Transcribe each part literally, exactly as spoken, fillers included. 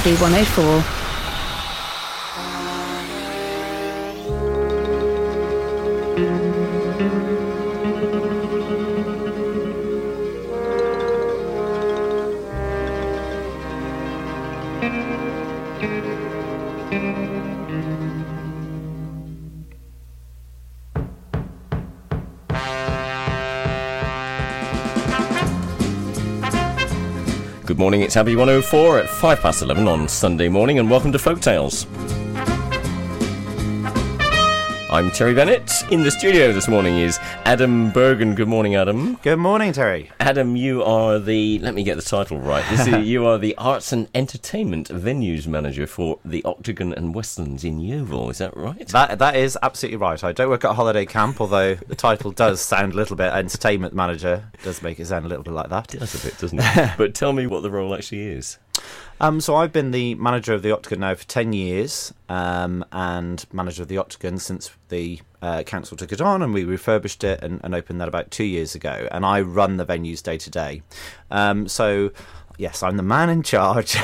Abbey one oh four. Good morning, it's Abbey one oh four at five past eleven on Sunday morning, and welcome to Folk Tales. I'm Terry Bennett. In the studio this morning is Adam Bergen. Good morning, Adam. Good morning, Terry. Adam, you are the, let me get the title right, this is, you are the Arts and Entertainment Venues Manager for the Octagon and Westlands in Yeovil, is that right? That That is absolutely right. I don't work at a holiday camp, although the title does sound a little bit, Entertainment Manager does make it sound a little bit like that. It does a bit, doesn't it? But tell me what the role actually is. Um, so I've been the manager of the Octagon now for ten years, um, and manager of the Octagon since the uh, council took it on, and we refurbished it and, and opened that about two years ago. And I run the venues day to day. Um, so, yes, I'm the man in charge.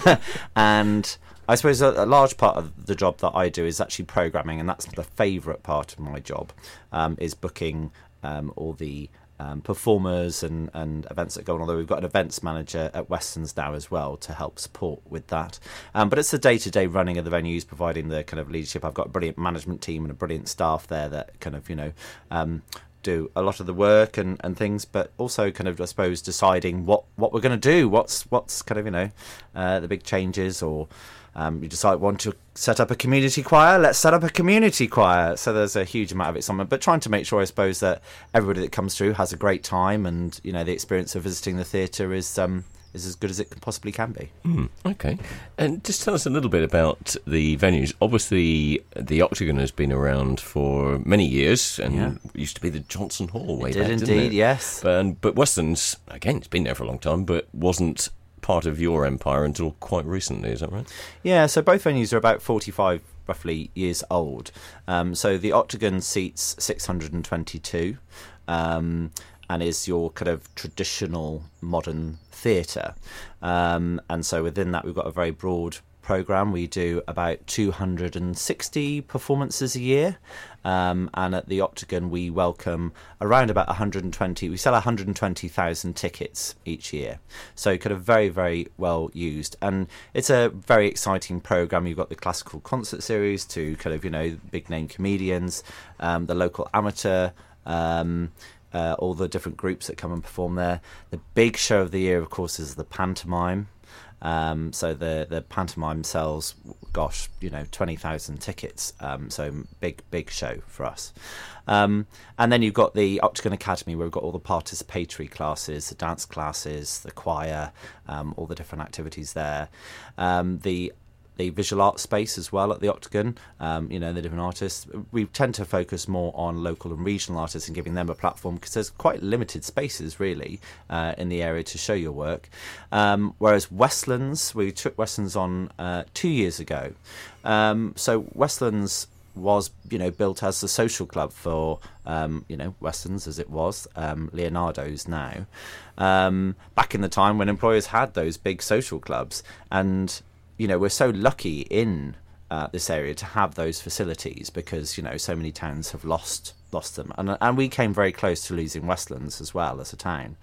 And I suppose a, a large part of the job that I do is actually programming, and that's the favourite part of my job, um, is booking um, all the Um, performers and, and events that go on, although we've got an events manager at Westlands now as well to help support with that. Um, but it's the day-to-day running of the venues, providing the kind of leadership. I've got a brilliant management team and a brilliant staff there that kind of, you know, um, do a lot of the work and, and things, but also kind of, I suppose, deciding what, what we're going to do, what's what's kind of, you know, uh, the big changes, or Um, you decide want to set up a community choir, let's set up a community choir. So there's a huge amount of it somewhere, but trying to make sure, I suppose, that everybody that comes through has a great time, and you know the experience of visiting the theatre is um, is as good as it possibly can be. Mm, okay, and just tell us a little bit about the venues. Obviously, the Octagon has been around for many years, and Yeah. used to be the Johnson Hall way It did back, indeed, didn't it? yes. But, but Westlands, again, it's been there for a long time, but wasn't part of your empire until quite recently, is that right? Yeah, so both venues are about forty-five, roughly, years old. Um, so the Octagon seats six hundred twenty-two, um, and is your kind of traditional modern theatre. Um, and so within that, we've got a very broad programme. We do about two hundred sixty performances a year, um, and at the Octagon we welcome around about one hundred twenty. We sell one hundred twenty thousand tickets each year, so kind of very, very well used, and it's a very exciting programme. You've got the classical concert series to kind of, you know, big name comedians, um, the local amateur, um, uh, all the different groups that come and perform there. The big show of the year, of course, is the pantomime. Um, so the the pantomime sells, gosh, you know, twenty thousand tickets. Um, so big, big show for us. Um, and then you've got the Octagon Academy, where we've got all the participatory classes, the dance classes, the choir, um, all the different activities there. Um, the the visual arts space as well at the Octagon, um, you know, the different artists. We tend to focus more on local and regional artists and giving them a platform, because there's quite limited spaces, really, uh, in the area to show your work. Um, whereas Westlands, we took Westlands on uh, two years ago. Um, so Westlands was, you know, built as a social club for, um, you know, Westlands as it was, um, Leonardo's now, um, back in the time when employers had those big social clubs. And you know, we're so lucky in uh, this area to have those facilities, because, you know, so many towns have lost lost them. And and we came very close to losing Westlands as well as a town.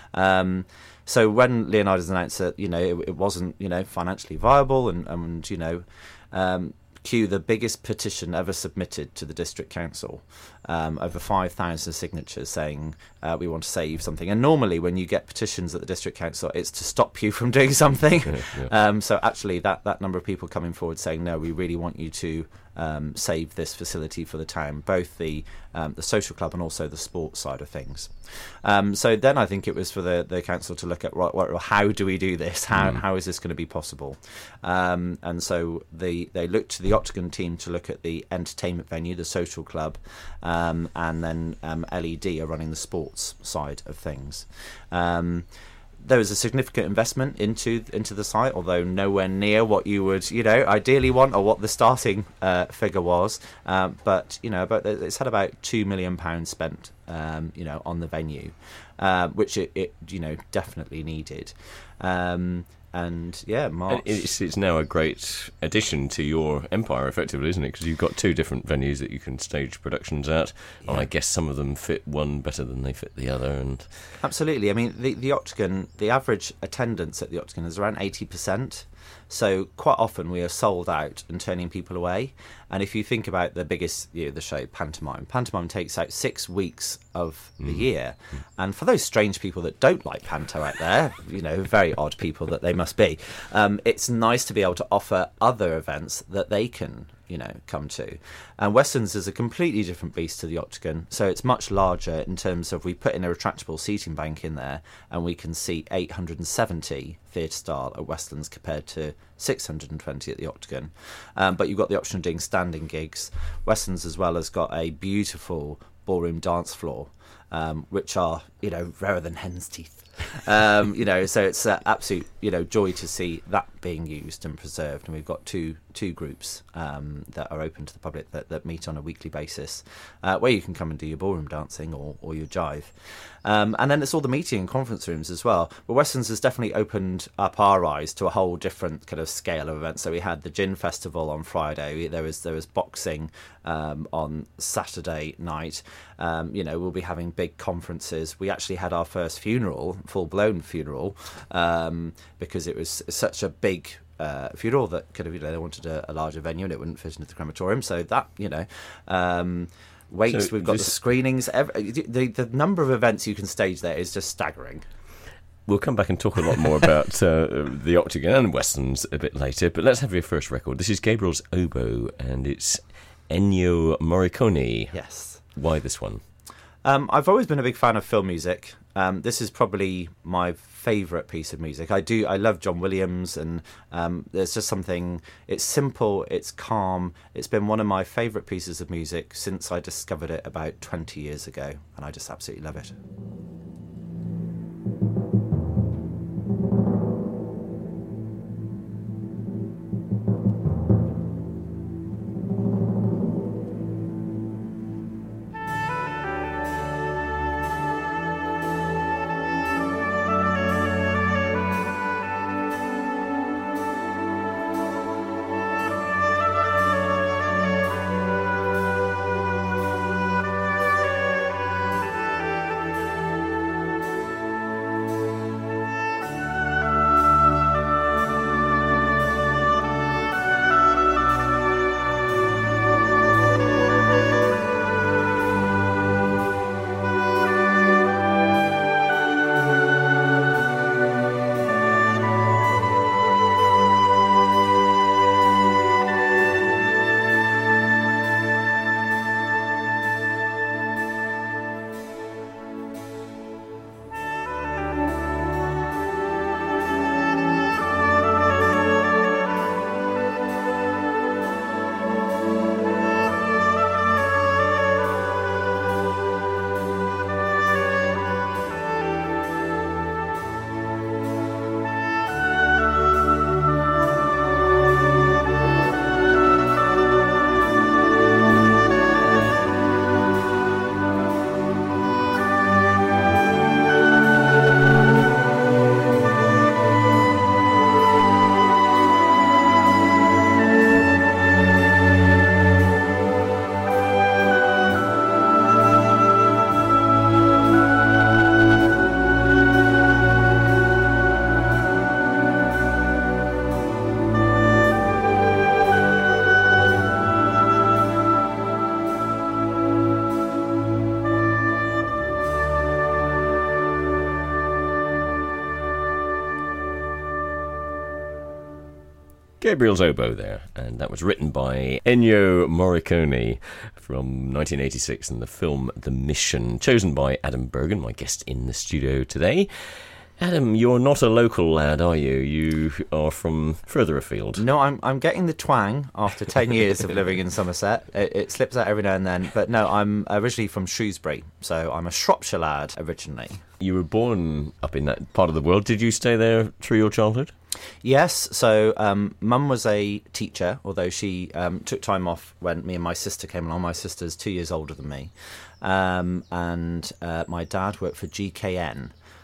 Um, so when Leonardo's announced that, you know, it, it wasn't, you know, financially viable, and, and you know, um, cue the biggest petition ever submitted to the district council, um, over five thousand signatures saying uh, we want to save something. And normally when you get petitions at the district council, it's to stop you from doing something. Yeah, yeah. Um, so actually that, that number of people coming forward saying, no, we really want you to um, save this facility for the town, both the um, the social club and also the sports side of things. Um, so then I think it was for the, the council to look at, what, what, how do we do this? How Mm. how is this going to be possible? Um, and so they, they looked to the Octagon team to look at the entertainment venue, the social club, um, and then um, L E D are running the sports side of things. Um, there was a significant investment into into the site, although nowhere near what you would, you know, ideally want, or what the starting uh, figure was. Um, but you know, but it's had about two million pounds spent, um, you know, on the venue, uh, which it, it, you know, definitely needed. Um, and yeah, March. And it's, it's now a great addition to your empire, effectively, isn't it? Because you've got two different venues that you can stage productions at, yeah. and I guess some of them fit one better than they fit the other. And absolutely. I mean, the, the Octagon, the average attendance at the Octagon is around eighty percent. So quite often we are sold out and turning people away. And if you think about the biggest, you know, the show, Pantomime, Pantomime takes out six weeks of the mm. year. And for those strange people that don't like Panto out there, you know, very odd people that they must be, um, it's nice to be able to offer other events that they can, you know, come to. And Westlands is a completely different beast to the Octagon, so it's much larger in terms of we put in a retractable seating bank in there, and we can seat eight hundred seventy theatre style at Westlands compared to six hundred twenty at the Octagon. Um, but you've got the option of doing standing gigs. Westlands as well has got a beautiful ballroom dance floor, um, which are, you know, rarer than hen's teeth. um, you know, so it's an absolute, you know, joy to see that being used and preserved. And we've got two two groups um, that are open to the public that, that meet on a weekly basis, uh, where you can come and do your ballroom dancing or, or your jive. Um, and then it's all the meeting and conference rooms as well. But Westlands has definitely opened up our eyes to a whole different kind of scale of events. So we had the Gin Festival on Friday. There was there was boxing um, on Saturday night. Um, you know, we'll be having big conferences. We actually had our first funeral, full-blown funeral, um, because it was such a big uh, funeral that kind of, you know, they wanted a, a larger venue and it wouldn't fit into the crematorium. So that, you know... Um, Waits, so we've got this, the screenings. Every, the, the number of events you can stage there is just staggering. We'll come back and talk a lot more about uh, the Octagon and Westlands a bit later, but let's have your first record. This is Gabriel's Oboe, and it's Ennio Morricone. Yes. Why this one? Um, I've always been a big fan of film music. Um, this is probably my favourite piece of music. I do. I love John Williams, and um, there's just something. It's simple. It's calm. It's been one of my favourite pieces of music since I discovered it about twenty years ago, and I just absolutely love it. Gabriel's Oboe there, and that was written by Ennio Morricone from nineteen eighty-six in the film The Mission, chosen by Adam Bergen, my guest in the studio today. Adam, you're not a local lad, are you? You are from further afield. No, I'm I'm getting the twang after ten years of living in Somerset. It, it slips out every now and then, but no, I'm originally from Shrewsbury, so I'm a Shropshire lad originally. You were born up in that part of the world. Did you stay there through your childhood? Yes, so um, Mum was a teacher, although she um, took time off when me and my sister came along. My sister's two years older than me. Um, and uh, my dad worked for G K N,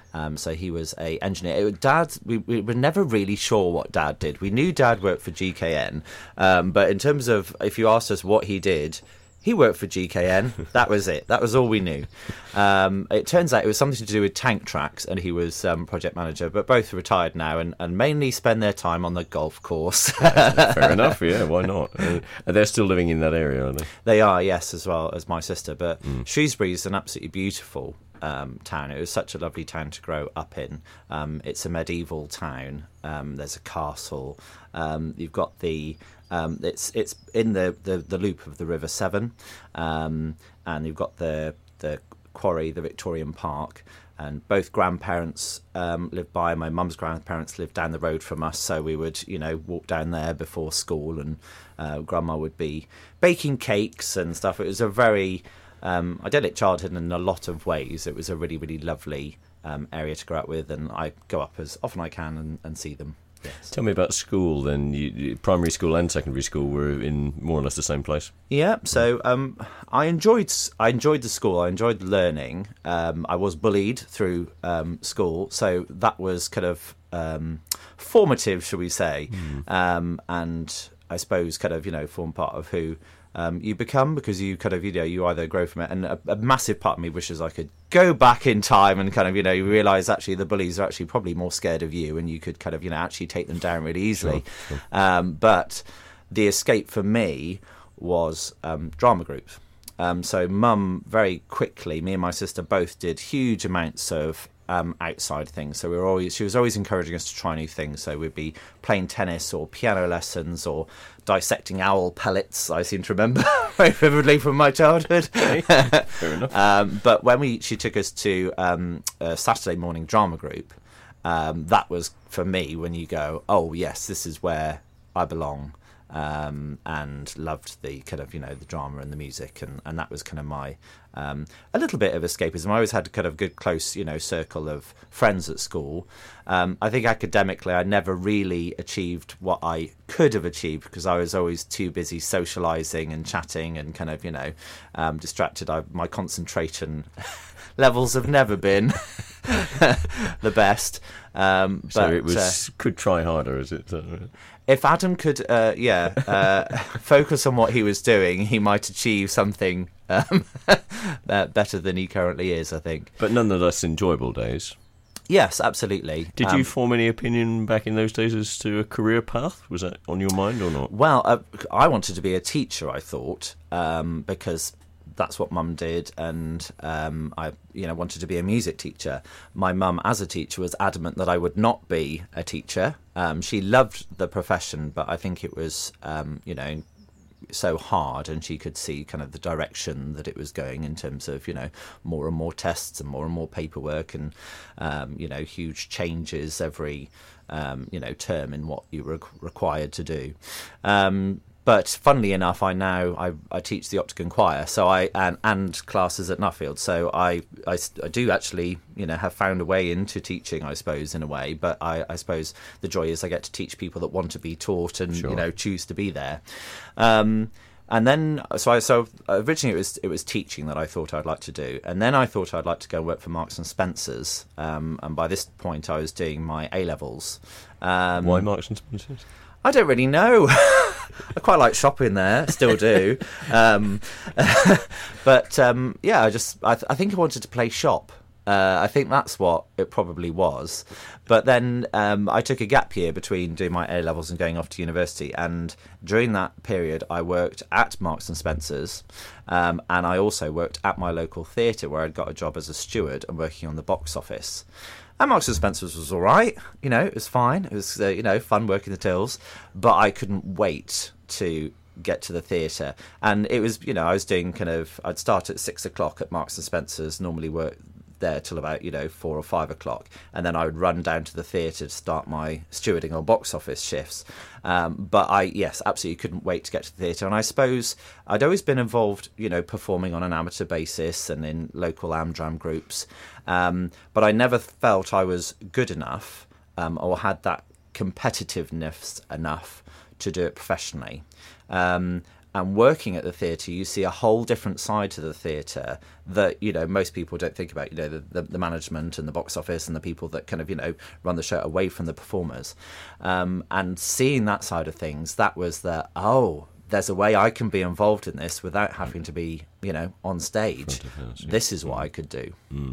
Um, so he was a engineer. It, Dad, we, we were never really sure what Dad did. We knew Dad worked for G K N, um, but in terms of if you asked us what he did, he worked for G K N. That was it. That was all we knew. Um, it turns out it was something to do with tank tracks, and he was um, project manager. But both are retired now, and, and mainly spend their time on the golf course. Fair enough. Yeah, why not? Uh, they're still living in that area, aren't they? They are, yes, as well as my sister. But Mm. Shrewsbury is an absolutely beautiful um, town. It was such a lovely town to grow up in. Um, it's a medieval town. Um, there's a castle. Um, you've got the um, it's it's in the, the, the loop of the River Severn, um, and you've got the the quarry, the Victorian Park. And both grandparents um, lived by. My mum's grandparents lived down the road from us, so we would, you know, walk down there before school, and uh, Grandma would be baking cakes and stuff. It was a very um, idyllic childhood in a lot of ways. It was a really, really lovely um, area to grow up with, and I go up as often I can and, and see them. Yes. Tell me about school then. You, you, primary school and secondary school were in more or less the same place. Yeah, so um, I enjoyed I enjoyed the school. I enjoyed learning. Um, I was bullied through um, school, so that was kind of um, formative, shall we say? Mm. Um, and I suppose kind of you know form part of who um, you become, because you kind of you know you either grow from it. And a, a massive part of me wishes I could go back in time and kind of you know you realise actually the bullies are actually probably more scared of you, and you could kind of you know actually take them down really easily. Sure, sure. Um, but the escape for me was um, drama groups. Um, so Mum very quickly, me and my sister both did huge amounts of um, outside things. So we were always, she was always encouraging us to try new things. So we'd be playing tennis or piano lessons or dissecting owl pellets. I seem to remember very vividly from my childhood. Okay. Fair enough. um, but when we, she took us to um, a Saturday morning drama group, um, that was for me when you go, oh yes, this is where I belong. Um, and loved the kind of, you know, the drama and the music. And, and that was kind of my, um, a little bit of escapism. I always had a kind of good, close, you know, circle of friends at school. Um, I think academically, I never really achieved what I could have achieved because I was always too busy socialising and chatting and kind of, you know, um, distracted. I, my concentration levels have never been the best. Um, but, so it was uh, could try harder, is it? If Adam could, uh, yeah, uh, focus on what he was doing, he might achieve something um, better than he currently is, I think. But nonetheless, enjoyable days. Yes, absolutely. Did um, you form any opinion back in those days as to a career path? Was that on your mind or not? Well, uh, I wanted to be a teacher, I thought, um, because that's what Mum did, and um, I, you know, wanted to be a music teacher. My mum, as a teacher, was adamant that I would not be a teacher. Um, she loved the profession, but I think it was, um, you know, so hard, and she could see kind of the direction that it was going in terms of, you know, more and more tests and more and more paperwork, and um, you know, huge changes every, um, you know, term in what you were required to do. Um, But funnily enough, I now I, I teach the Octagon Choir, so I and, and classes at Nuffield. So I, I, I do actually, you know, have found a way into teaching, I suppose, in a way. But I, I suppose the joy is I get to teach people that want to be taught and Sure. you know choose to be there. Um, and then so I so originally it was it was teaching that I thought I'd like to do, and then I thought I'd like to go and work for Marks and Spencers. Um, and by this point, I was doing my A levels. Um, Why Marks and Spencers? I don't really know. I quite like shopping there, still do. Um, but um, yeah, I just I, th- I think I wanted to play shop. Uh, I think that's what it probably was. But then um, I took a gap year between doing my A levels and going off to university. And during that period, I worked at Marks and Spencers, um, and I also worked at my local theatre where I'd got a job as a steward and working on the box office. And Marks and Spencers was all right, you know, it was fine. It was, uh, you know, fun working the tills, but I couldn't wait to get to the theatre. And it was, you know, I was doing kind of, I'd start at six o'clock at Marks and Spencers, normally work there till about, you know, four or five o'clock. And then I would run down to the theatre to start my stewarding or box office shifts. Um, but I, yes, absolutely couldn't wait to get to the theatre. And I suppose I'd always been involved, you know, performing on an amateur basis and in local Amdram groups. Um, but I never felt I was good enough um, or had that competitiveness enough to do it professionally. Um, and working at the theatre, you see a whole different side to the theatre that, you know, most people don't think about. You know, the, the, the management and the box office and the people that kind of, you know, run the show away from the performers. Um, and seeing that side of things, that was the, oh, there's a way I can be involved in this without having to be, you know, on stage. House, yeah. This is what I could do. Mm.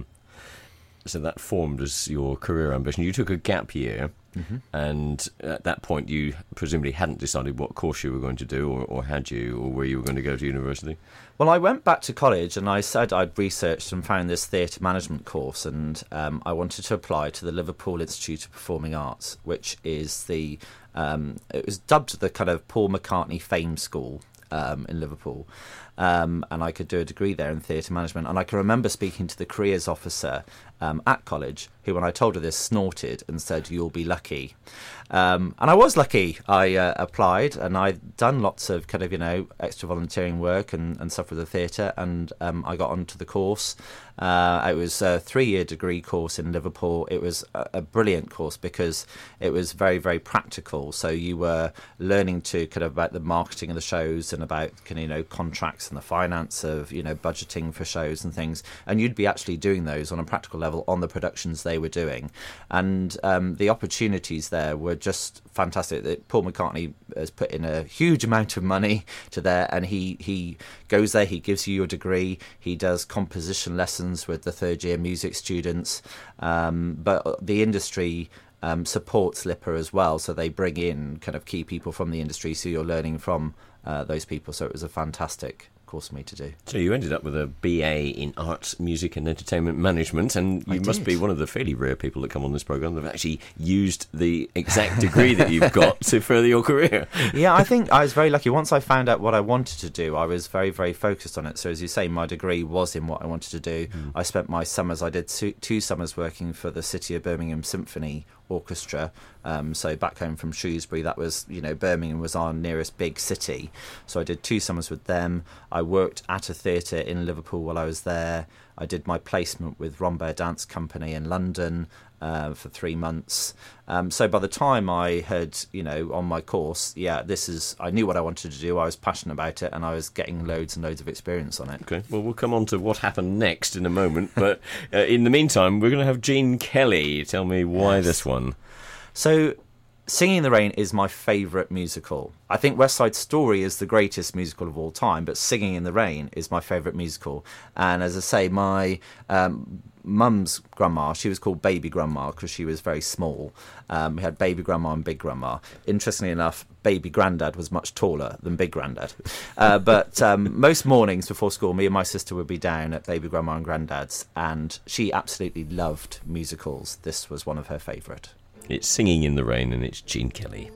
So that formed as your career ambition. You took a gap year, mm-hmm. and at that point you presumably hadn't decided what course you were going to do, or, or had you, or where you were going to go to university? Well, I went back to college and I said I'd researched and found this theatre management course, and um, I wanted to apply to the Liverpool Institute of Performing Arts, which is the, um, it was dubbed the kind of Paul McCartney Fame School um, in Liverpool. Um, and I could do a degree there in theatre management. And I can remember speaking to the careers officer um, at college, who, when I told her this, snorted and said, "You'll be lucky." Um, and I was lucky. I uh, applied, and I'd done lots of kind of, you know, extra volunteering work and, and stuff with the theatre, and um, I got onto the course. Uh, it was a three-year degree course in Liverpool. It was a, a brilliant course because it was very, very practical. So you were learning to kind of about the marketing of the shows and about kind of, you know, contracts and the finance of, you know, budgeting for shows and things. And you'd be actually doing those on a practical level on the productions they were doing. And um, the opportunities there were just fantastic. Paul McCartney has put in a huge amount of money to there, and he, he goes there, he gives you your degree, he does composition lessons with the third year music students, um, but the industry um, supports LIPA as well, so they bring in kind of key people from the industry, so you're learning from uh, those people. So it was a fantastic course for me to do. So you ended up with a B A in Arts, Music and Entertainment Management, and you I must did. be one of the fairly rare people that come on this programme that have actually used the exact degree that you've got to further your career. Yeah, I think I was very lucky. Once I found out what I wanted to do, I was very, very focused on it. So as you say, my degree was in what I wanted to do. Mm. I spent my summers, I did two, two summers working for the City of Birmingham Symphony Orchestra. Um, so back home from Shrewsbury, that was, you know, Birmingham was our nearest big city. So I did two summers with them. I worked at a theatre in Liverpool while I was there. I did my placement with Rambert Dance Company in London uh, for three months. Um, so by the time I had, you know, on my course, yeah, this is, I knew what I wanted to do. I was passionate about it, and I was getting loads and loads of experience on it. Okay, well, we'll come on to what happened next in a moment. But uh, in the meantime, we're going to have Gene Kelly. Tell me why yes. this one. So Singing in the Rain is my favourite musical. I think West Side Story is the greatest musical of all time, but Singing in the Rain is my favourite musical. And as I say, my um, mum's grandma, she was called Baby Grandma because she was very small. Um, we had Baby Grandma and Big Grandma. Interestingly enough, Baby Grandad was much taller than Big Grandad. Uh, but um, most mornings before school, me and my sister would be down at Baby Grandma and Grandad's, and she absolutely loved musicals. This was one of her favourite. It's Singing in the Rain, and it's Gene Kelly.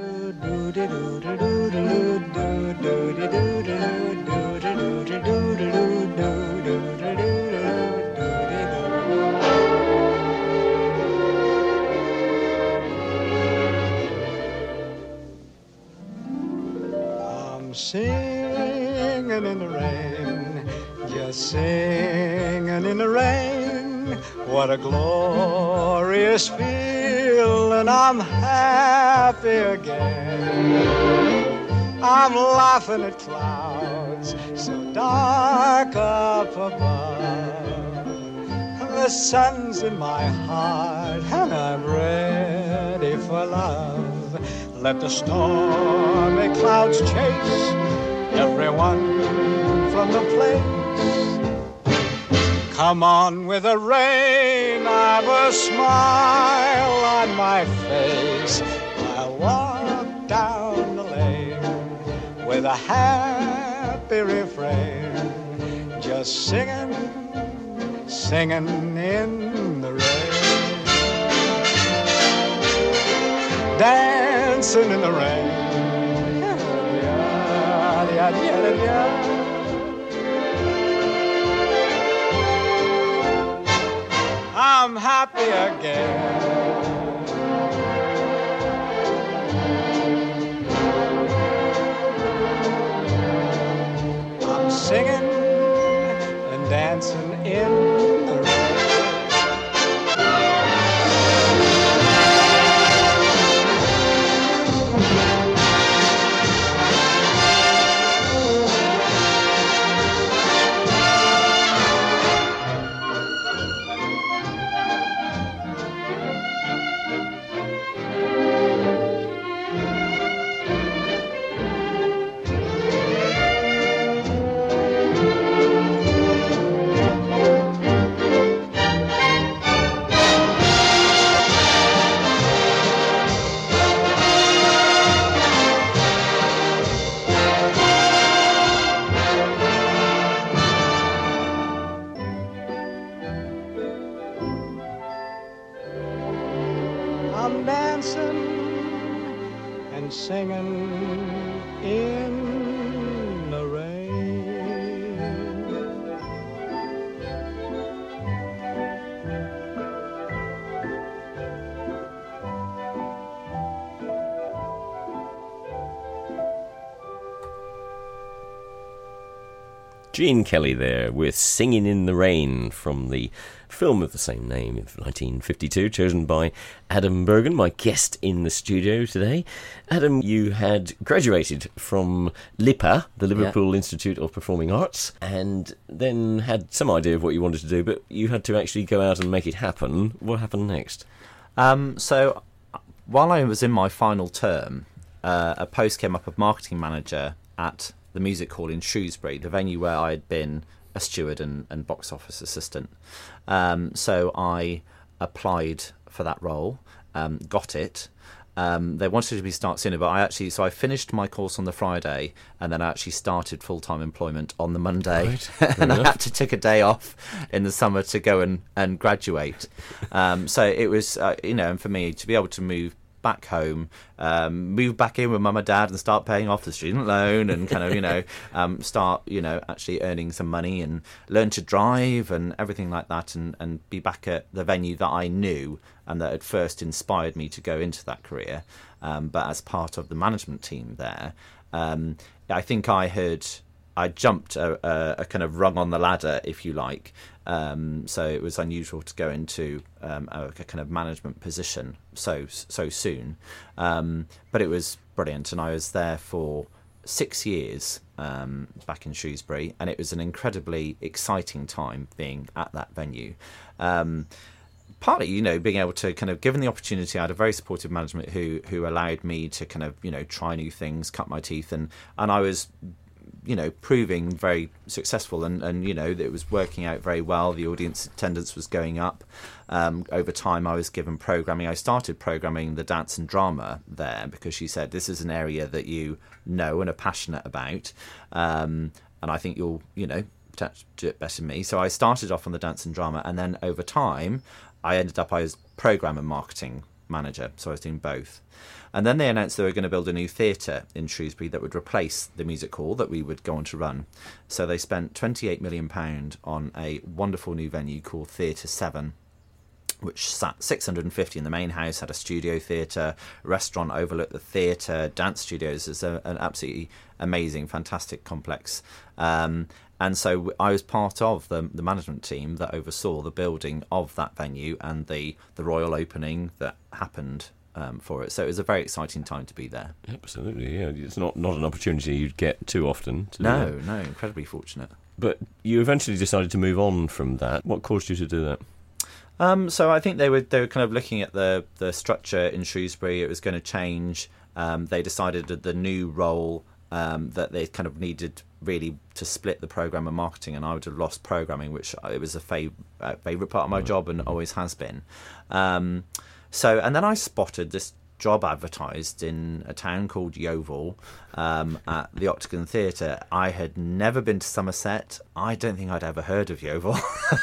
I'm singing in the rain, just singing in the rain. What a glorious feeling, I'm happy again. I'm laughing at clouds so dark up above. The sun's in my heart and I'm ready for love. Let the stormy clouds chase everyone from the place. Come on with the rain, I've a smile on my face. I'll walk down the lane with a happy refrain, just singing, singing in the rain, dancing in the rain. Yeah, yeah, yeah, yeah. I'm happy again. I'm singing and dancing in the rain. singing in the rain. Gene Kelly there with Singing in the Rain from the film of the same name of nineteen fifty-two, chosen by Adam Bergen, my guest in the studio today. Adam, you had graduated from LIPA, the Liverpool yeah. Institute of Performing Arts, and then had some idea of what you wanted to do, but you had to actually go out and make it happen. What happened next? Um, so, while I was in my final term, uh, a post came up of marketing manager at the music hall in Shrewsbury, the venue where I had been a steward and, and box office assistant. Um, so I applied for that role, um, got it. Um, they wanted me to start sooner, but I actually, so I finished my course on the Friday, and then I actually started full-time employment on the Monday. Right. And I had to take a day off in the summer to go and, and graduate. Um, so it was, uh, you know, and for me to be able to move back home, um, move back in with mum and dad and start paying off the student loan and kind of, you know, um, start, you know, actually earning some money and learn to drive and everything like that, and, and be back at the venue that I knew and that had first inspired me to go into that career. Um, but as part of the management team there, um, I think I had, I jumped a, a, a kind of rung on the ladder, if you like. Um, so it was unusual to go into um, a, a kind of management position so so soon, um, but it was brilliant, and I was there for six years um, back in Shrewsbury, and it was an incredibly exciting time being at that venue. Um, partly, you know, being able to kind of, given the opportunity, I had a very supportive management who who allowed me to kind of, you know, try new things, cut my teeth, and and I was, you know, proving very successful, and, and you know, it was working out very well. The audience attendance was going up. Um, over time, I was given programming. I started programming the dance and drama there because she said, this is an area that you know and are passionate about, um, and I think you'll, you know, do it better than me. So I started off on the dance and drama, and then over time, I ended up, I was program and marketing manager, so I was doing both. And then they announced they were going to build a new theatre in Shrewsbury that would replace the music hall that we would go on to run. So they spent twenty-eight million pounds on a wonderful new venue called Theatre seven, which sat six hundred fifty in the main house, had a studio theatre, restaurant overlooked the theatre, dance studios. It's a, an absolutely amazing, fantastic complex. Um, and so I was part of the, the management team that oversaw the building of that venue and the, the royal opening that happened Um, for it. So it was a very exciting time to be there. Absolutely, yeah. It's not, not an opportunity you'd get too often. To no, do that. no, incredibly fortunate. But you eventually decided to move on from that. What caused you to do that? Um, so I think they were they were kind of looking at the the structure in Shrewsbury. It was going to change. Um, they decided that the new role um, that they kind of needed really to split the program and marketing, and I would have lost programming, which it was a fav- uh, favourite part of my job and always has been. Um, So, and then I spotted this job advertised in a town called Yeovil um, at the Octagon Theatre. I had never been to Somerset. I don't think I'd ever heard of Yeovil.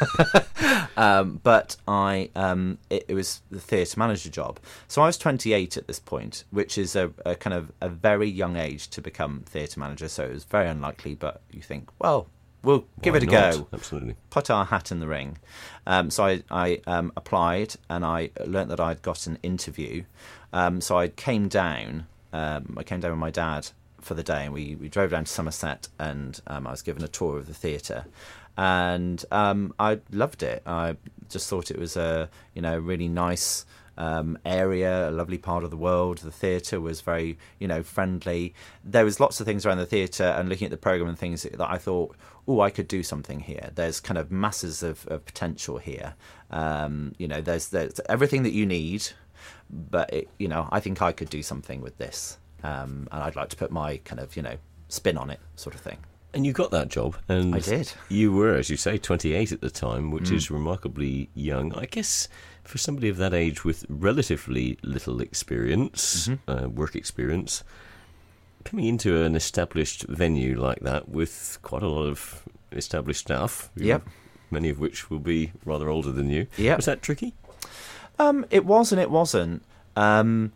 um, but I, um, it, it was the theatre manager job. So I was twenty-eight at this point, which is a, a kind of a very young age to become theatre manager. So it was very unlikely, but you think, well, we'll give Why it a not? go. Absolutely. Put our hat in the ring. Um, so I, I um, applied, and I learnt that I'd got an interview. Um, so I came down. Um, I came down with my dad for the day, and we, we drove down to Somerset, and um, I was given a tour of the theatre, and um, I loved it. I just thought it was a you know really nice um, area, a lovely part of the world. The theatre was very you know friendly. There was lots of things around the theatre, and looking at the programme and things that I thought, oh, I could do something here. There's kind of masses of, of potential here. Um, you know, there's there's everything that you need, but it, you know, I think I could do something with this, um, and I'd like to put my kind of you know spin on it, sort of thing. And you got that job, and I did. You were, as you say, twenty-eight at the time, which Mm. is remarkably young. I guess for somebody of that age with relatively little experience, Mm-hmm. uh, work experience, coming into an established venue like that with quite a lot of established staff, Yep. many of which will be rather older than you. Yep. Was that tricky? Um, it was and it wasn't. Um,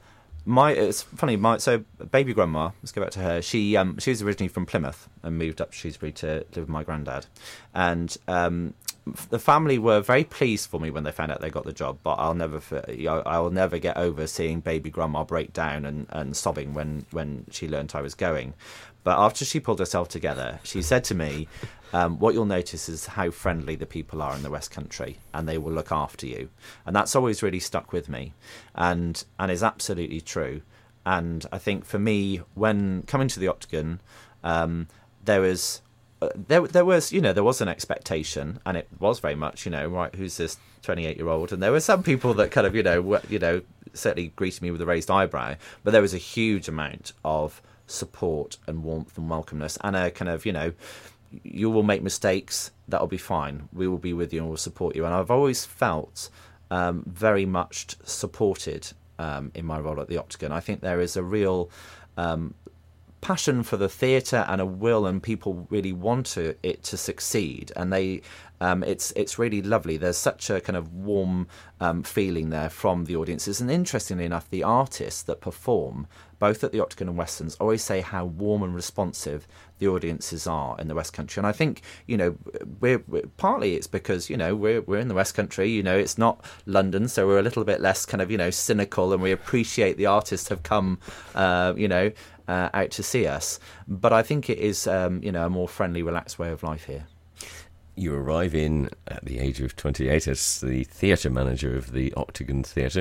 my it's funny. My so baby grandma. Let's go back to her. She um she was originally from Plymouth and moved up to Shrewsbury to live with my granddad, and um. The family were very pleased for me when they found out they got the job, but I'll never, I'll never get over seeing baby grandma break down and, and sobbing when, when she learnt I was going. But after she pulled herself together, she said to me, um, what you'll notice is how friendly the people are in the West Country, and they will look after you. And that's always really stuck with me, and and is absolutely true. And I think for me, when coming to the Octagon, um, there was... Uh, there, there was, you know, there was an expectation, and it was very much, you know, right, who's this twenty-eight-year-old? And there were some people that kind of, you know, were, you know, certainly greeted me with a raised eyebrow, but there was a huge amount of support and warmth and welcomeness, and a kind of, you know, you will make mistakes, that'll be fine. We will be with you and we'll support you. And I've always felt um, very much supported um, in my role at the Octagon. I think there is a real Um, passion for the theatre and a will, and people really want to, it to succeed, and they um, it's it's really lovely. There's such a kind of warm um, feeling there from the audiences, and interestingly enough, the artists that perform both at the Octagon and Westlands always say how warm and responsive the audiences are in the West Country. And I think, you know, we're, we're partly it's because, you know, we're we're in the West Country, you know, it's not London, so we're a little bit less kind of, you know, cynical, and we appreciate the artists have come, uh, you know, uh, out to see us. But I think it is, um, you know, a more friendly, relaxed way of life here. You arrive in at the age of twenty-eight as the theatre manager of the Octagon Theatre.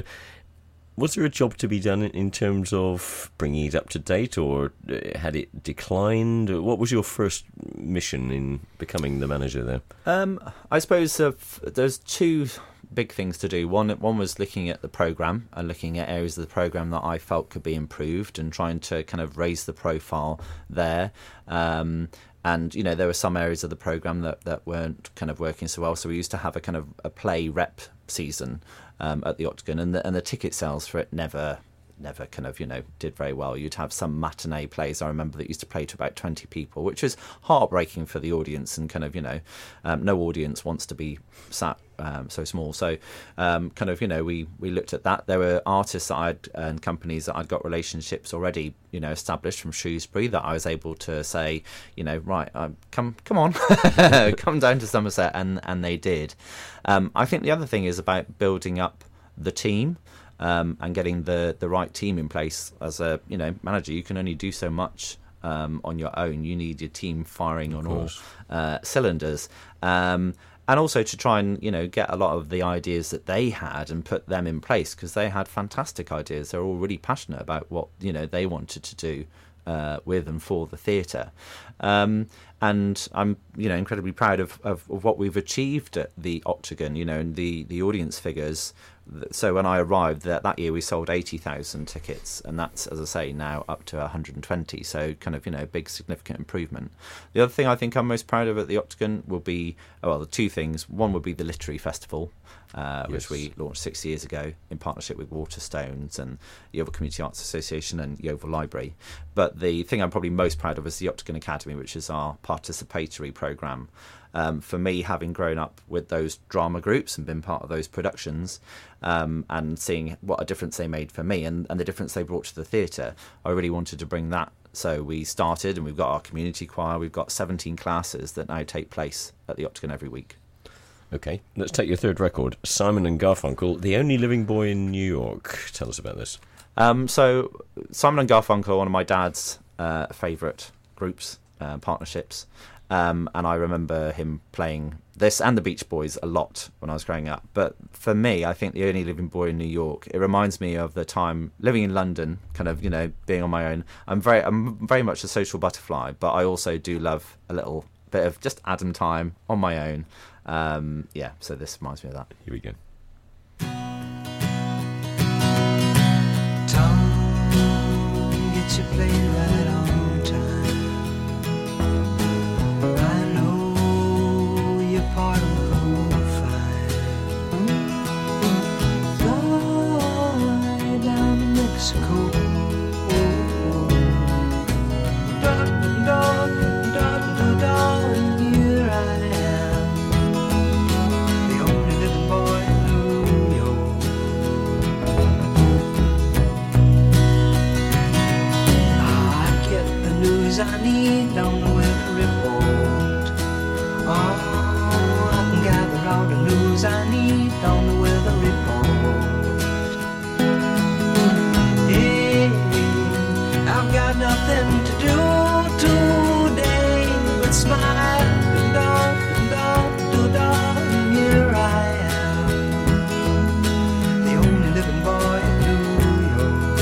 Was there a job to be done in terms of bringing it up to date, or had it declined? What was your first mission in becoming the manager there? Um, I suppose uh, there's two big things to do. One, one was looking at the programme and looking at areas of the programme that I felt could be improved, and trying to kind of raise the profile there. Um, and, you know, there were some areas of the programme that, that weren't kind of working so well. So we used to have a kind of a play rep season um, at the Octagon, and the, and the ticket sales for it never... never kind of, you know, did very well. You'd have some matinee plays, I remember, that used to play to about twenty people, which was heartbreaking for the audience, and kind of, you know, um, no audience wants to be sat um, so small. So um, kind of, you know, we, we looked at that. There were artists that I'd, and companies that I'd got relationships already, you know, established from Shrewsbury, that I was able to say, you know, right, um, come come on, come down to Somerset, and, and they did. Um, I think the other thing is about building up the team. Um, and getting the, the right team in place. As a, you know, manager, you can only do so much um, on your own. You need your team firing on all uh, cylinders, um, and also to try and, you know, get a lot of the ideas that they had and put them in place, because they had fantastic ideas. They're all really passionate about what, you know, they wanted to do uh, with and for the theatre. Um, and I'm, you know, incredibly proud of, of, of what we've achieved at the Octagon, you know, and the, the audience figures. So when I arrived that, that year, we sold eighty thousand tickets, and that's, as I say, now up to one hundred twenty. So kind of, you know, big significant improvement. The other thing I think I'm most proud of at the Octagon will be, well, the two things. One would be the Literary Festival, uh, yes. which we launched six years ago in partnership with Waterstones and the Yeovil Community Arts Association and Yeovil Library. But the thing I'm probably most proud of is the Octagon Academy, which is our participatory programme. Um, for me, having grown up with those drama groups and been part of those productions, um, and seeing what a difference they made for me, and, and the difference they brought to the theatre, I really wanted to bring that. So we started, and we've got our community choir. We've got seventeen classes that now take place at the Octagon every week. Okay, let's take your third record, Simon and Garfunkel, The Only Living Boy in New York. Tell us about this. Um, so Simon and Garfunkel are one of my dad's uh, favourite groups, uh, partnerships. Um, and I remember him playing this and the Beach Boys a lot when I was growing up. But for me, I think The Only Living Boy in New York, it reminds me of the time living in London, kind of, you know, being on my own. I'm very, I'm very much a social butterfly, but I also do love a little bit of just Adam time on my own. Um, yeah, so this reminds me of that. Here we go. Tom, get your plane right on. Part of the fine. Fly down to Mexico. Da da da da da, and here I am, the only living boy in New York. news I need on the weather report. Oh, I can gather all the news I need on the weather report. Hey, I've got nothing to do today but smile and dog and dog and dog, and here I am, the only living boy in New York.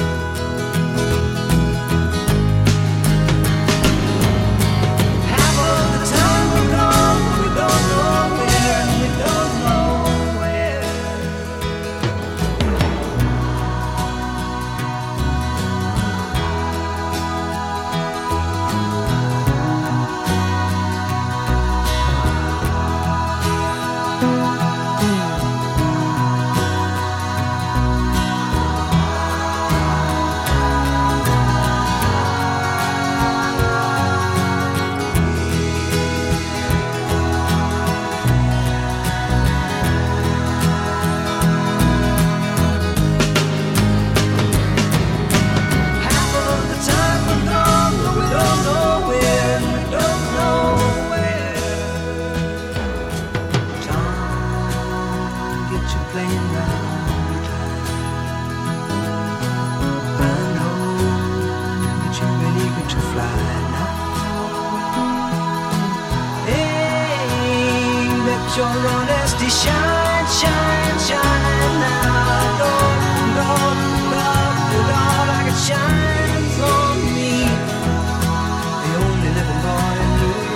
Half of the time we're gone, but we don't know where, and we don't know where. Half of the time we're gone, but we don't know where, and we don't know where. Time, get you playing round time. I know that you're really good to fly now. Hey, let your honesty shine, shine, shine now. Lord, Lord, Lord, Lord, like it shines on me, the only living boy in New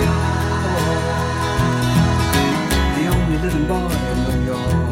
York, the only living boy in New York.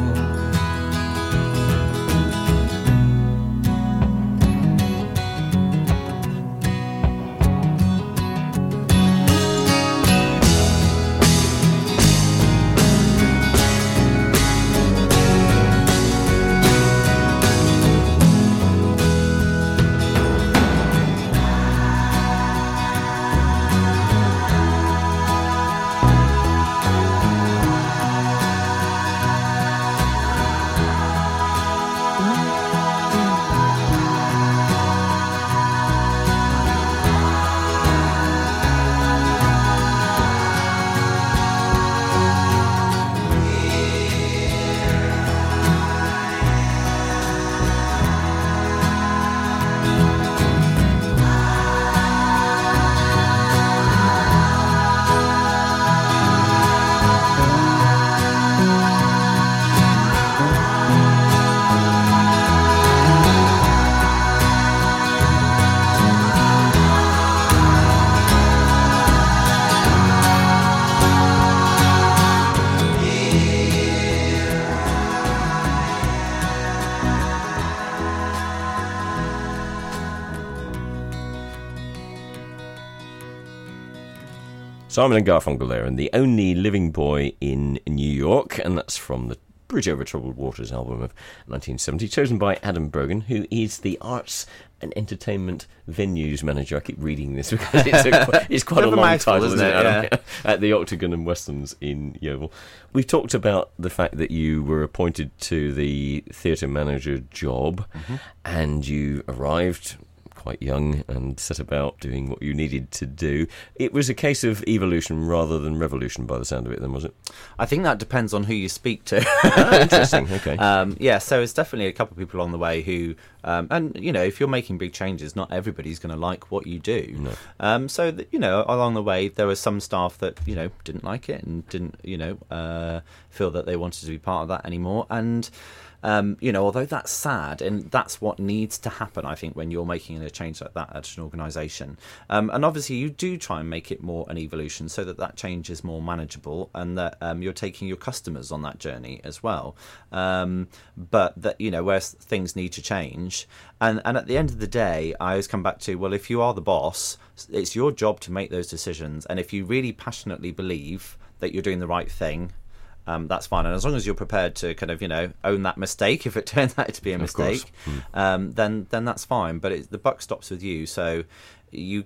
Simon and Garfunkel there, and The Only Living Boy in New York, and that's from the Bridge Over Troubled Waters album of nineteen seventy, chosen by Adam Bergen, who is the arts and entertainment venues manager. I keep reading this because it's, a, it's quite a long mouthful, title, isn't isn't it, it? Adam? Yeah. At the Octagon and Westerns in Yeovil. We've talked about the fact that you were appointed to the theatre manager job, mm-hmm. and you arrived quite young and set about doing what you needed to do. It was a case of evolution rather than revolution by the sound of it then, was it? I think that depends on who you speak to. Oh, interesting, okay. Um, yeah, so it's definitely a couple of people along the way who, um, and, you know, if you're making big changes, not everybody's going to like what you do. No. Um, so, that, you know, along the way, there was some staff that, you know, didn't like it and didn't, you know, uh, feel that they wanted to be part of that anymore. And Um, you know, although that's sad, and that's what needs to happen, I think, when you're making a change like that at an organisation. Um, and obviously, you do try and make it more an evolution so that that change is more manageable, and that um, you're taking your customers on that journey as well. Um, but that, you know, where things need to change, and and at the end of the day, I always come back to, well, if you are the boss, it's your job to make those decisions, and if you really passionately believe that you're doing the right thing, Um, that's fine, and as long as you're prepared to kind of, you know, own that mistake if it turns out to be a mistake, mm. um, then then that's fine. But it, the buck stops with you. So you,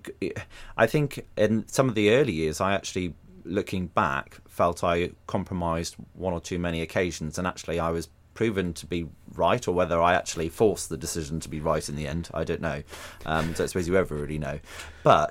I think, in some of the early years, I actually, looking back, felt I compromised one or too many occasions, and actually I was proven to be right, or whether I actually forced the decision to be right in the end, I don't know. Um, so I suppose you ever really know, but.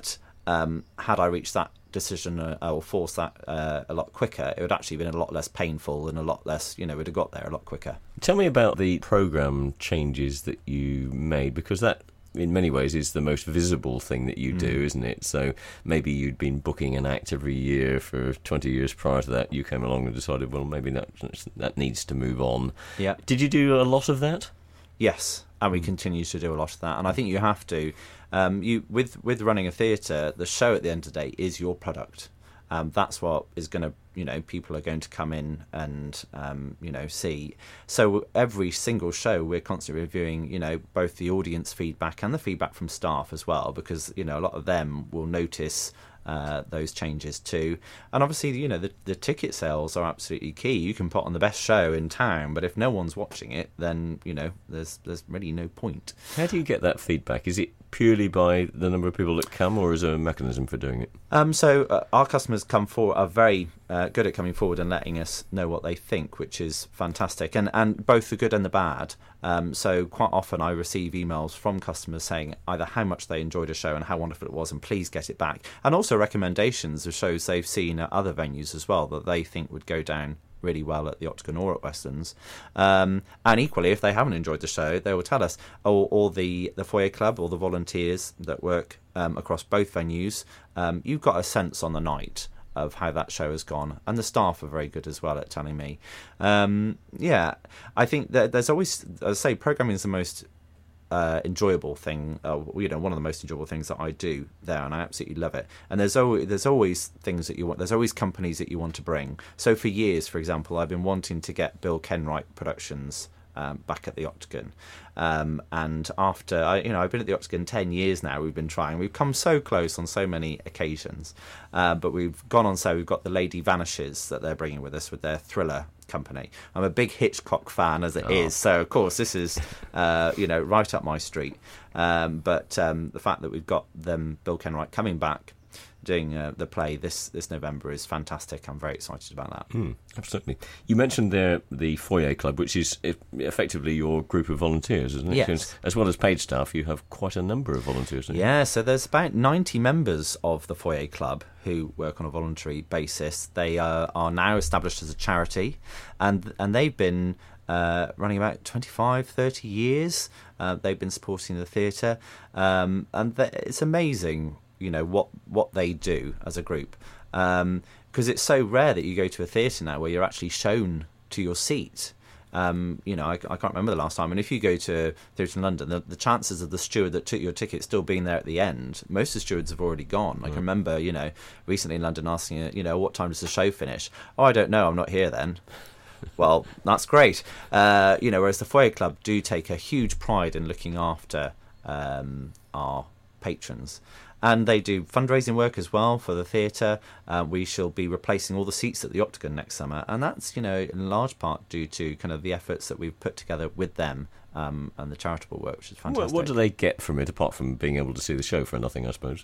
um, had I reached that decision uh, or forced that uh, a lot quicker, it would actually have been a lot less painful and a lot less, you know, we'd have got there a lot quicker. Tell me about the programme changes that you made, because that, in many ways, is the most visible thing that you do, mm. isn't it? So maybe you'd been booking an act every year for twenty years prior to that. You came along and decided, well, maybe that that needs to move on. Yeah. Did you do a lot of that? Yes, and we Mm. continue to do a lot of that. And I think you have to. Um, you with with running a theatre, the show at the end of the day is your product. Um, that's what is going to, you know, people are going to come in and, um, you know, see. So every single show, we're constantly reviewing, you know, both the audience feedback and the feedback from staff as well, because, you know, a lot of them will notice uh, those changes too. And obviously, you know, the, the ticket sales are absolutely key. You can put on the best show in town, but if no one's watching it, then, you know, there's there's really no point. How do you get that feedback? Is it purely by the number of people that come, or is there a mechanism for doing it? Um, so uh, our customers come forward, are very uh, good at coming forward and letting us know what they think, which is fantastic, and and both the good and the bad. Um, so quite often I receive emails from customers saying either how much they enjoyed a show and how wonderful it was, and please get it back, and also recommendations of shows they've seen at other venues as well that they think would go down really well at the Octagon or at Westlands. Um, and equally, if they haven't enjoyed the show, they will tell us. Or, or the, the Foyer Club, or the volunteers that work um, across both venues, um, you've got a sense on the night of how that show has gone, and the staff are very good as well at telling me. Um, yeah, I think that there's always, as I say, programming is the most Uh, enjoyable thing, uh, you know, one of the most enjoyable things that I do there, and I absolutely love it. And there's always there's always things that you want. There's always companies that you want to bring. So for years, for example, I've been wanting to get Bill Kenwright Productions um, back at the Octagon. Um, and after I, you know, I've been at the Octagon ten years now. We've been trying. We've come so close on so many occasions, uh, but we've gone on. So we've got the Lady Vanishes that they're bringing with us with their thriller company. I'm a big Hitchcock fan as it oh. is, so of course this is uh, you know, right up my street. Um, but um, the fact that we've got them, Bill Kenwright, coming back doing uh, the play this this November is fantastic. I'm very excited about that. Mm, absolutely. You mentioned there the Foyer Club, which is effectively your group of volunteers, isn't it? Yes. As well as paid staff, you have quite a number of volunteers. Don't you? Yeah, so there's about ninety members of the Foyer Club who work on a voluntary basis. They uh, are now established as a charity, and and they've been uh, running about twenty-five, thirty years. Uh, they've been supporting the theatre, um, and th- it's amazing, you know, what what they do as a group, because um, it's so rare that you go to a theatre now where you're actually shown to your seat. Um, you know, I, I can't remember the last time. And if you go to theatre in London, the, the chances of the steward that took your ticket still being there at the end, most of the stewards have already gone. I can remember, you know, recently in London asking, you know, what time does the show finish? Oh, I don't know, I'm not here then. Well, that's great. Uh, you know, whereas the Foyer Club do take a huge pride in looking after um, our patrons. And they do fundraising work as well for the theatre. Uh, we shall be replacing all the seats at the Octagon next summer, and that's, you know, in large part due to kind of the efforts that we've put together with them um, and the charitable work, which is fantastic. What, what do they get from it, apart from being able to see the show for nothing, I suppose?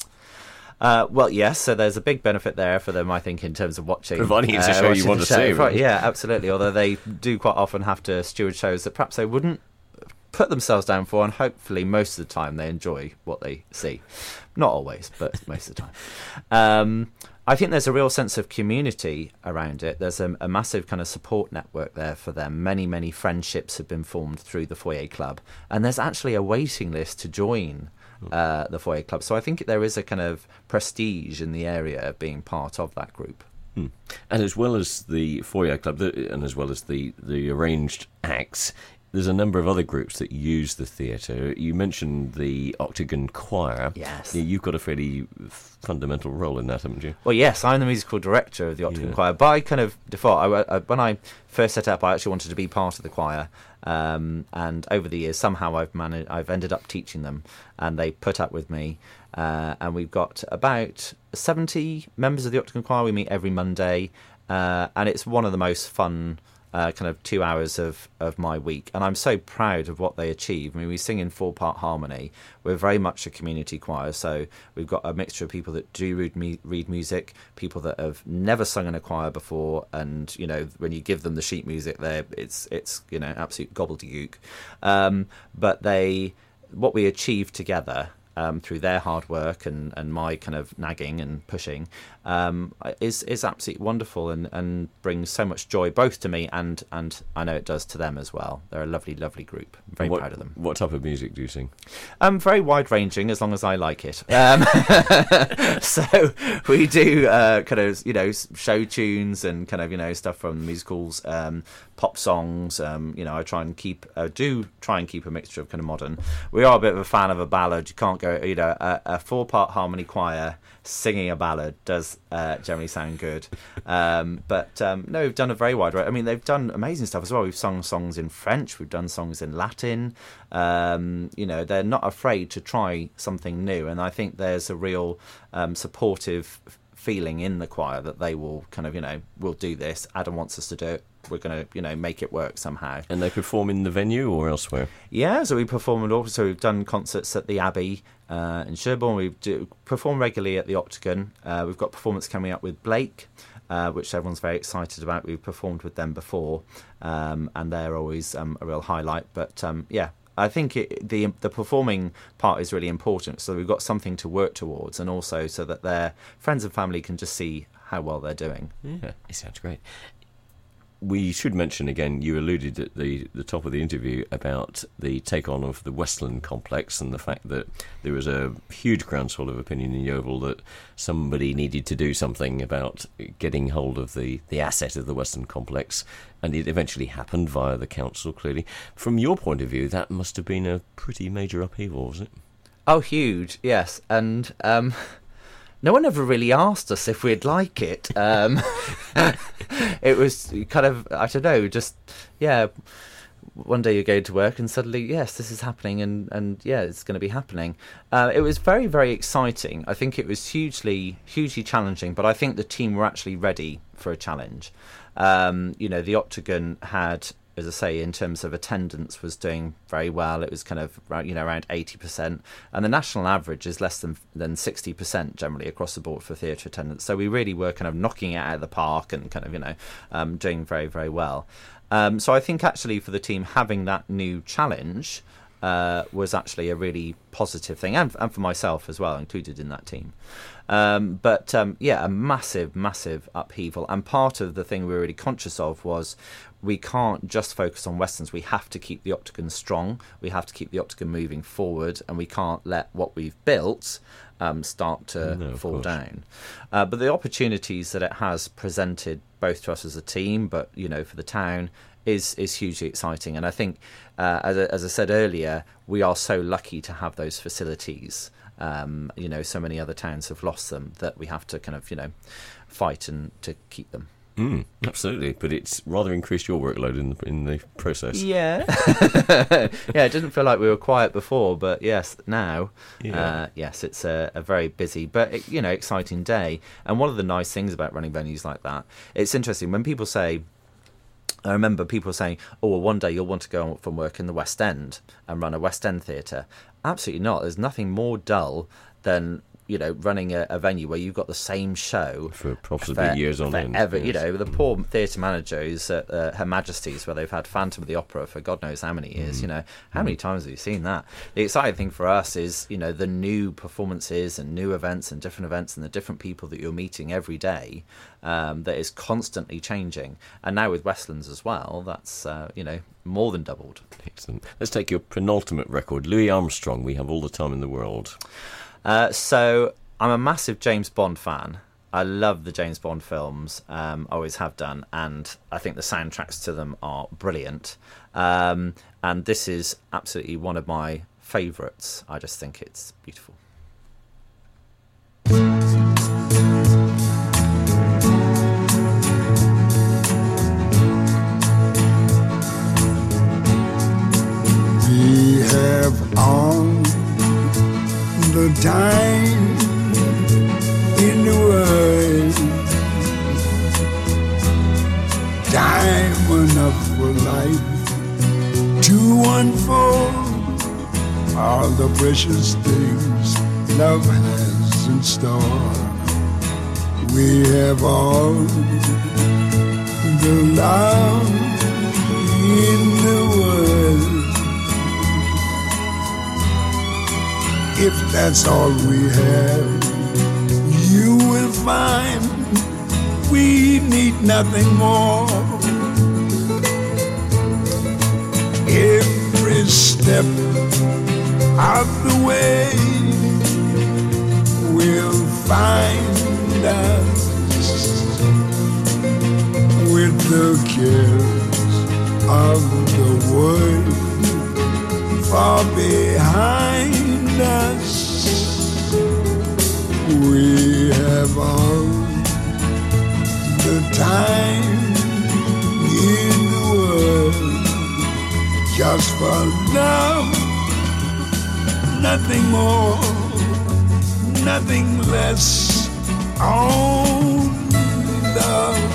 Uh, well, yes, so there's a big benefit there for them, I think, in terms of watching. Providing it's a uh, show you want to show. see. Right, yeah, absolutely. Although they do quite often have to steward shows that perhaps they wouldn't put themselves down for, and hopefully most of the time they enjoy what they see. Not always, but most of the time. Um, I think there's a real sense of community around it. There's a, a massive kind of support network there for them. Many, many friendships have been formed through the Foyer Club, and there's actually a waiting list to join uh, the Foyer Club. So I think there is a kind of prestige in the area of being part of that group. Hmm. And as well as the Foyer Club, the, and as well as the, the arranged acts, there's a number of other groups that use the theatre. You mentioned the Octagon Choir. Yes. Yeah, you've got a fairly fundamental role in that, haven't you? Well, yes, I'm the musical director of the Octagon Yeah. Choir. By kind of default, I, I, when I first set up, I actually wanted to be part of the choir. Um, and over the years, somehow I've managed, I've ended up teaching them, and they put up with me. Uh, and we've got about seventy members of the Octagon Choir. We meet every Monday, uh, and it's one of the most fun Uh, kind of two hours of, of my week, and I'm so proud of what they achieve. I mean, we sing in four-part harmony. We're very much a community choir, so we've got a mixture of people that do read, me, read music, people that have never sung in a choir before, and you know, when you give them the sheet music, there it's it's you know absolute gobbledygook. Um, but they, what we achieve together um, through their hard work and, and my kind of nagging and pushing, um, is is absolutely wonderful and, and brings so much joy both to me and, and I know it does to them as well. They're a lovely, lovely group. I'm very what, proud of them. What type of music do you sing? Um, very wide-ranging, as long as I like it. Um, so we do uh, kind of, you know, show tunes and kind of, you know, stuff from musicals, um, pop songs. Um, you know, I try and keep, uh, do try and keep a mixture of kind of modern. We are a bit of a fan of a ballad. You can't go, you know, a, a four-part harmony choir singing a ballad does uh, generally sound good. Um, but um, no, we've done a very wide range. I mean, they've done amazing stuff as well. We've sung songs in French. We've done songs in Latin. Um, you know, they're not afraid to try something new. And I think there's a real um, supportive feeling in the choir that they will kind of, you know, we'll do this. Adam wants us to do it. We're going to, you know, make it work somehow. And they perform in the venue or elsewhere? Yeah, so we perform, also we've done concerts at the Abbey uh, in Sherborne. We do perform regularly at the Octagon. Uh, we've got performance coming up with Blake, uh, which everyone's very excited about. We've performed with them before, um, and they're always um, a real highlight. But um, yeah, I think it, the the performing part is really important. So we've got something to work towards, and also so that their friends and family can just see how well they're doing. Yeah, it sounds great. We should mention again, you alluded at the, the top of the interview about the take-on of the Westland complex and the fact that there was a huge groundswell of opinion in Yeovil that somebody needed to do something about getting hold of the, the asset of the Westland complex, and it eventually happened via the council, clearly. From your point of view, that must have been a pretty major upheaval, was it? Oh, huge, yes. And um, no one ever really asked us if we'd like it. Um, it was kind of, I don't know, just, yeah, one day you go to work and suddenly, yes, this is happening and, and yeah, it's going to be happening. Uh, it was very, very exciting. I think it was hugely, hugely challenging, but I think the team were actually ready for a challenge. Um, you know, the Octagon had, as I say, in terms of attendance, was doing very well. It was kind of, you know, around eighty percent. And the national average is less than than sixty percent generally across the board for theatre attendance. So we really were kind of knocking it out of the park and kind of, you know, um, doing very, very well. Um, so I think actually for the team, having that new challenge uh, was actually a really positive thing. And, and for myself as well, included in that team. Um, but um, yeah, a massive, massive upheaval. And part of the thing we were really conscious of was we can't just focus on Westerns. We have to keep the Octagon strong. We have to keep the Octagon moving forward, and we can't let what we've built um, start to no, fall down. Uh, but the opportunities that it has presented, both to us as a team, but you know, for the town, is is hugely exciting. And I think, uh, as I, as I said earlier, we are so lucky to have those facilities. Um, you know, so many other towns have lost them that we have to kind of, you know, fight and to keep them. Mm, absolutely, but it's rather increased your workload in the, in the process. Yeah. Yeah, it didn't feel like we were quiet before, but yes, now, Yeah. uh, yes, it's a, a very busy, but, you know, exciting day. And one of the nice things about running venues like that, it's interesting, when people say, I remember people saying, oh, well, one day you'll want to go from work in the West End and run a West End theatre. Absolutely not. There's nothing more dull than, you know, running a, a venue where you've got the same show For possibly for- years on end. forever. You yes. know, the poor theatre managers at uh, Her Majesty's, where they've had Phantom of the Opera for God knows how many years. Mm. You know, how many times have you seen that? The exciting thing for us is, you know, the new performances and new events and different events and the different people that you're meeting every day. Um, that is constantly changing, and now with Westlands as well, that's uh, you know, more than doubled. Excellent. Let's take your penultimate record, Louis Armstrong. We have all the time in the world. Uh, so I'm a massive James Bond fan. I love the James Bond films, um, always have done, and I think the soundtracks to them are brilliant. Um, and this is absolutely one of my favourites. I just think it's beautiful. We have all the time in the world, time enough for life to unfold all the precious things love has in store. We have all the love in the world. if that's all we have, you will find we need nothing more. Every step of the way will find us with the cares of the world far behind us. We have all the time in the world just for love, nothing more, nothing less, only love.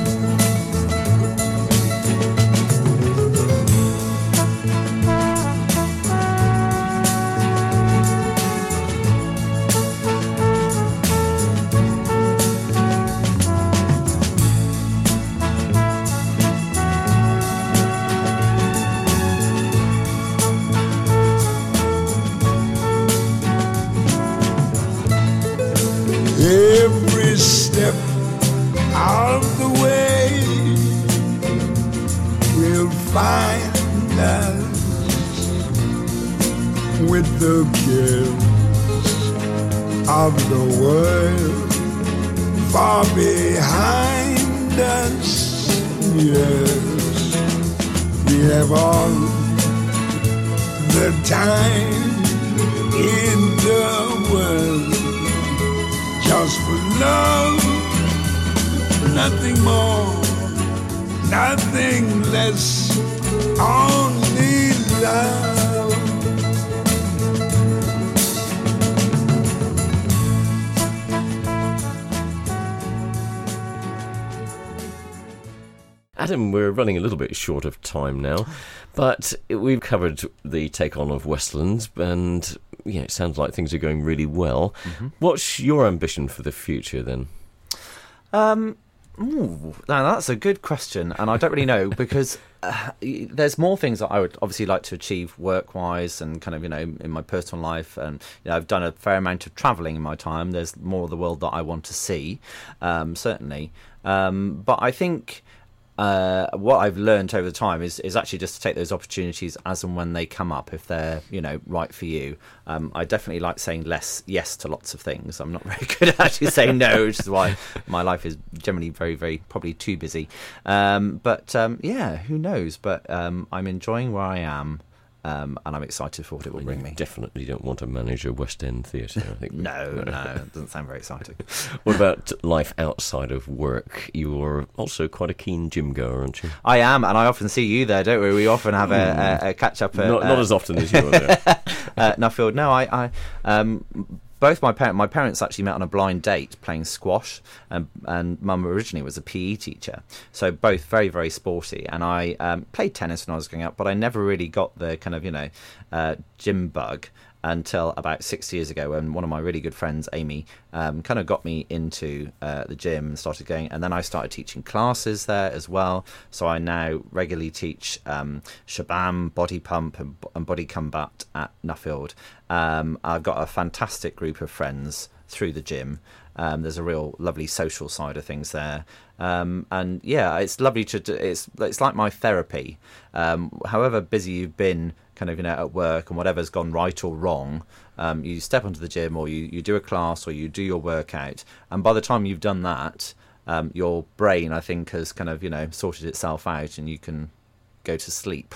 Every step of the way will find us with the cares of the world far behind us. Yes, we have all the time in the world just for love, nothing more, nothing less, only love. Adam, we're running a little bit short of time now, but we've covered the take-on of Westlands, and yeah, it sounds like things are going really well. Mm-hmm. What's your ambition for the future, then? Um, ooh, now that's a good question, and I don't really know because uh, there's more things that I would obviously like to achieve work-wise and kind of, you know, in my personal life. And you know, I've done a fair amount of travelling in my time. There's more of the world that I want to see, um, certainly. Um, but I think Uh, what I've learned over the time is, is actually just to take those opportunities as and when they come up, if they're, you know, right for you. Um, I definitely like saying less yes to lots of things. I'm not very good at actually saying no, which is why my life is generally very, very probably too busy. Um, but um, yeah, who knows? But um, I'm enjoying where I am. Um, and I'm excited for what it will bring me. Definitely don't want to manage a West End theatre, I think. no, no, it doesn't sound very exciting. What about life outside of work? You're also quite a keen gym goer, aren't you? I am, and I often see you there, don't we? We often have a, a, a catch-up. At, not, not uh, as often as you are there. uh, Nuffield. No, I... I um, Both my parents, my parents actually met on a blind date playing squash, and and Mum originally was a P E teacher, so both very very sporty. And I um, played tennis when I was growing up, but I never really got the kind of you know uh, gym bug until about six years ago, when one of my really good friends, Amy, um, kind of got me into uh, the gym and started going. And then I started teaching classes there as well. So I now regularly teach um, Shabam, Body Pump, and, and Body Combat at Nuffield. Um, I've got a fantastic group of friends through the gym. Um, there's a real lovely social side of things there. Um, and yeah, it's lovely to do, it's it's like my therapy. Um, however busy you've been kind of, you know, at work and whatever's gone right or wrong, um, you step onto the gym or you, you do a class or you do your workout. And by the time you've done that, um, your brain, I think, has kind of, you know, sorted itself out and you can go to sleep.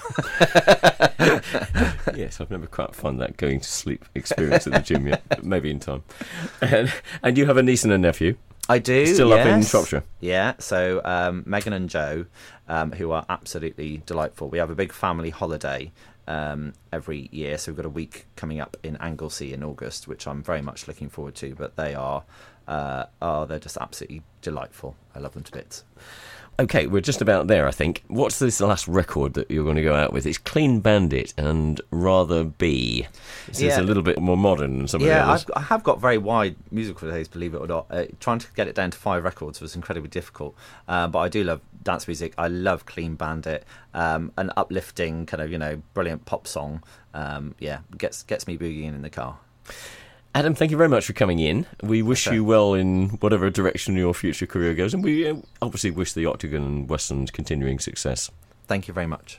Yes, I've never quite found that going to sleep experience at the gym yet, but maybe in time. And, and you have a niece and a nephew. I do. Still yes. up in Shropshire. Yeah, so um, Megan and Joe, um, who are absolutely delightful. We have a big family holiday um, every year, so we've got a week coming up in Anglesey in August, which I'm very much looking forward to. But they are, uh, are they're just absolutely delightful. I love them to bits. Okay, we're just about there, I think. What's this last record that you're going to go out with? It's Clean Bandit and Rather Be. It's Yeah. a little bit more modern than some of Yeah, the others. I've, I have got very wide musical taste, believe it or not. Uh, trying to get it down to five records was incredibly difficult. Uh, but I do love dance music. I love Clean Bandit. Um, an uplifting kind of, you know, brilliant pop song. Um, yeah, gets gets me boogieing in the car. Adam, thank you very much for coming in. We wish Okay. you well in whatever direction your future career goes, and we uh, obviously wish the Octagon and Westland continuing success. Thank you very much.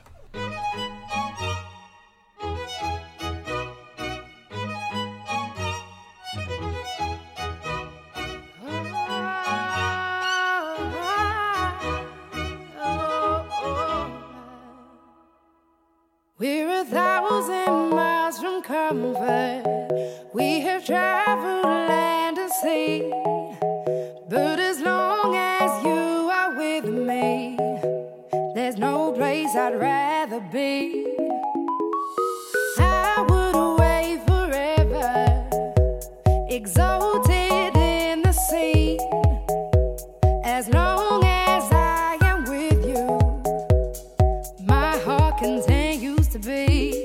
We're a thousand miles from comfort. We have traveled land and sea. But as long as you are with me, there's no place I'd rather be. I would away forever, exalted in the sea. As long as I am with you, my heart continues to beat.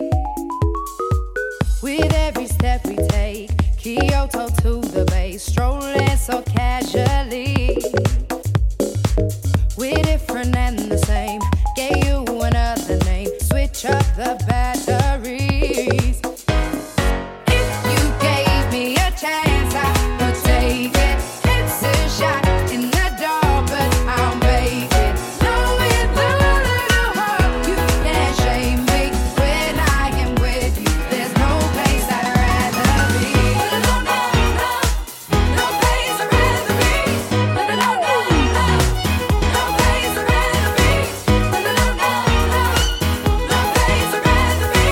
With every step we take, Kyoto to the bay, strolling so casually. We're different and the same, gave you another name, switch up the batteries. If you gave me a chance, I would take it. It's a shot in the dark, but I'll make it. Knowing the little heart, you can't shame me. When I am with you, there's no place I'd rather be. No, no, no, no place I'd rather be. No, no, no, no, no place I'd rather be. No, no, no, no, no place I'd rather be.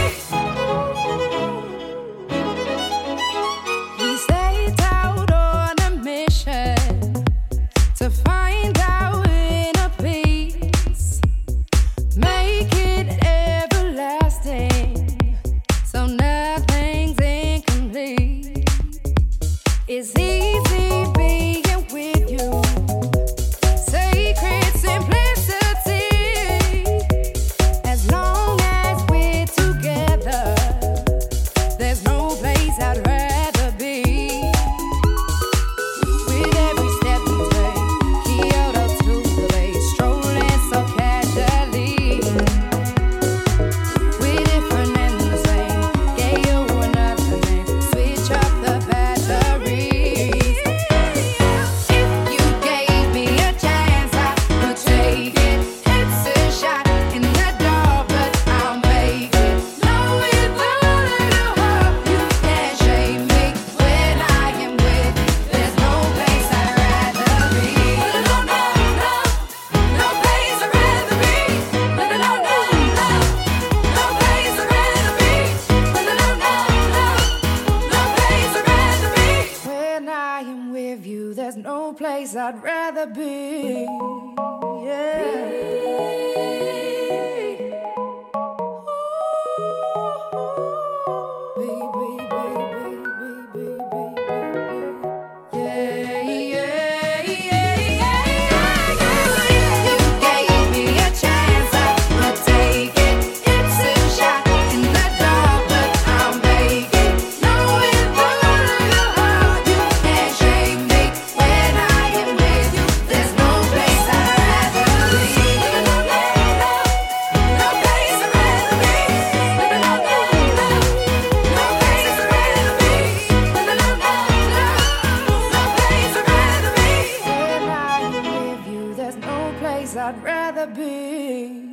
We set out on a mission to find our inner peace, make it everlasting, so nothing's incomplete. It's easy being with you, sacred simplicity. As long as we're together, there's no place I'd rather be. With every step we take, Kyoto to the bay, strolling so casually. We're different and the same, gave you another name, switch up the batteries. If you gave me a chance, I would take it. It's a shot in the dark, but I'll make it. Knowing the little heart, you can't shame me. When I am with you, there's no place I'd rather be. No, no, no, no place I'd rather be. No, no, no, no, no place I'd rather be. No, no, no, no, no place I'd rather be. When I am with you, there's no place I'd rather be. I'd rather be.